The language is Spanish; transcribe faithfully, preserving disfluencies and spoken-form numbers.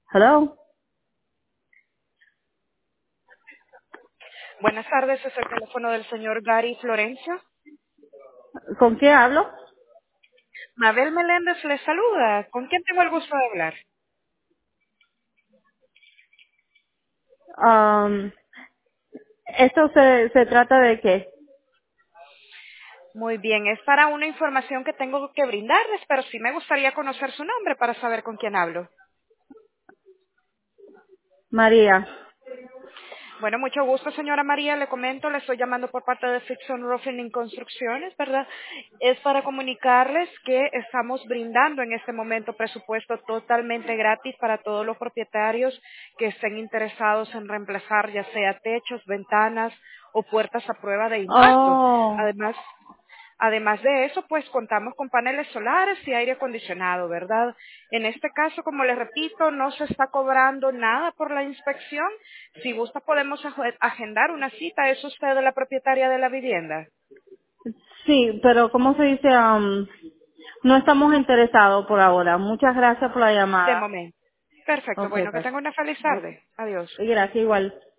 Hello. Buenas tardes, es el teléfono del señor Gary Florencio. ¿Con qué hablo? Mabel Meléndez le saluda. ¿Con quién tengo el gusto de hablar? Um, ¿Esto se, se trata de qué? Muy bien, es para una información que tengo que brindarles, pero sí me gustaría conocer su nombre para saber con quién hablo. María. Bueno, mucho gusto, señora María. Le comento, le estoy llamando por parte de Fixon Roofing en Construcciones, ¿verdad? Es para comunicarles que estamos brindando en este momento presupuesto totalmente gratis para todos los propietarios que estén interesados en reemplazar ya sea techos, ventanas o puertas a prueba de impacto. Oh, Además, Además de eso, pues contamos con paneles solares y aire acondicionado, ¿verdad? En este caso, como les repito, no se está cobrando nada por la inspección. Si gusta, podemos ag- agendar una cita. ¿Es usted la propietaria de la vivienda? sí, pero ¿cómo se dice? Um, no estamos interesados por ahora. Muchas gracias por la De llamada. momento. Perfecto. Ok, Bueno, que pues. tenga una feliz Ok. tarde. Adiós. Gracias, igual.